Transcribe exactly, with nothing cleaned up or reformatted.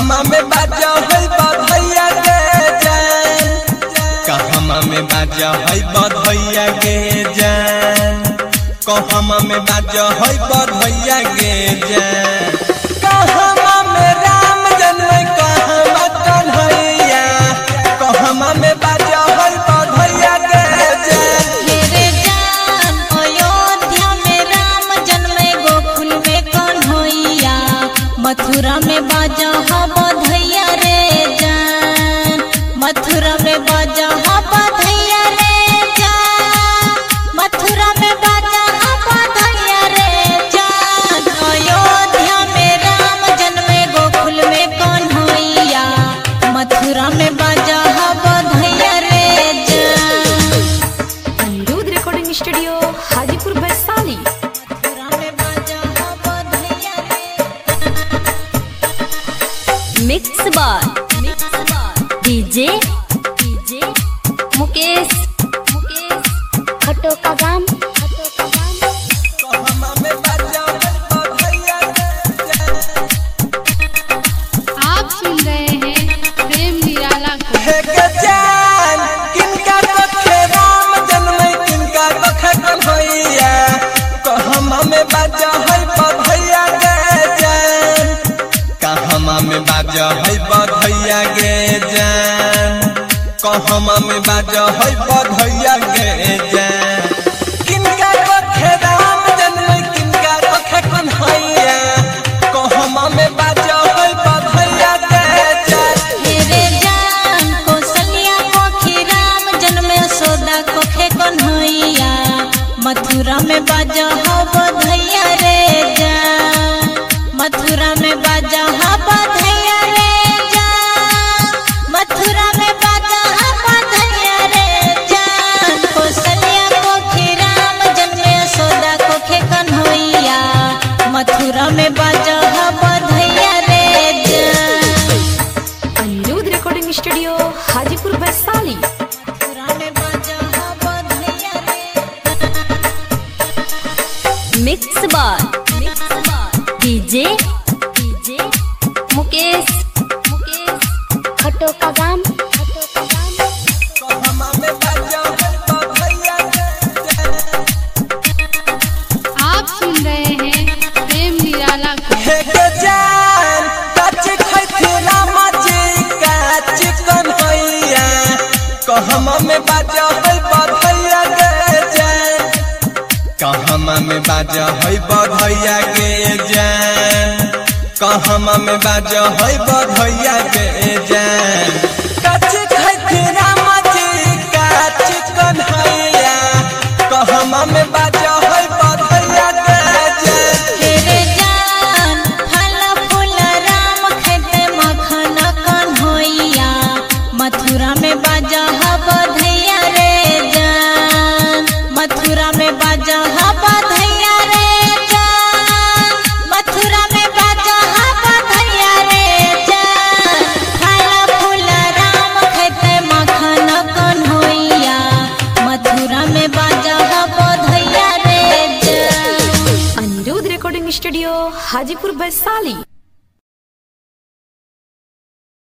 कहमा में बाजा है बधैया के जान, कहमा में बाजा है बधैया के जान, कहमा में बाजा है बधैया के जान। कहमा में राम जन्म कहमा कन्हैया, कहमा में बाजा है बधैया के जान। मेरे जान अयोध्या में राम जन्मे गोकुल में कन्हैया, मथुरा में बाजा हा बधैया रे जान, मथुरा में बाजा हा बधैया रे जान, मथुरा में बाजा हा बधैया रे जान। अयोध्या में राम जन्मे गोकुल में कन्हैया, मथुरा में बाजा हा बधैया रे जान। Anirudh recording studio Hajipur Vaishali. मथुरा में बाजा हा बधैया रे। मिक्स बार मिक्स बार डीजे डीजे मुकेश मुकेश खटो का गाम खटो का गाम। कहमा में बाजा है बधैया के जान। आप सुन रहे हैं प्रेम निराला को। हे के जान किनका कखे राम जन्म किनका कखे कन्हैया, कहमा में बाजा है बधैया के जान, कहमा में बाजा है बधैया के जान, कहमा में बाजा है बधैया के जान। किनका कखे राम जन्म किनका कखे कन्हैया, कहमा में बाजा है बधैया के जान। मेरे जान कौशल्या कोखी राम जन्मे सोदा कोखे कन्हैया, मथुरा में बाजा हा बधैया रे जान, मथुरा में बाजा हा बधैया रे जान, मथुरा में बाजा हा बधैया रे जान। कौशल्या कोखी राम जन्मे सोदा कोखे कन्हैया, मथुरा में बाजा हा बधैया रे जान। Anirudh recording studio Hajipur Vaishali. मथुरा में बाजा हा बधैया रे। मिक्स बार मिक्स बार डीजे डीजे मुकेश मुकेश खटो का गाम खटो का गाम। कहमा में बाजा है बधैया के जान। आप सुन रहे हैं प्रेम निराला को। हे के जान काची खैथी राम जी काची कन्हैया, कहमा में बाजा है बधैया के जान, कहमा में बाजा है बधैया के जान, कहमा में बाजा है बधैया के जान। काची खैथी राम जी काची कन्हैया, कहमा में बाजा है बधैया के जान। तेरे जान फल फूल राम खेते मखन कन्हैया, मथुरा में बाजा हा बधैया रे जान, मथुरा में बाजा हा बधैया रे जान, मथुरा में बाजा हा बधैया रे जान। फल फूल राम खेते मखन कन्हैया, मथुरा में बाजा हा बधैया रे जान। Anirudh recording studio Hajipur Vaishali.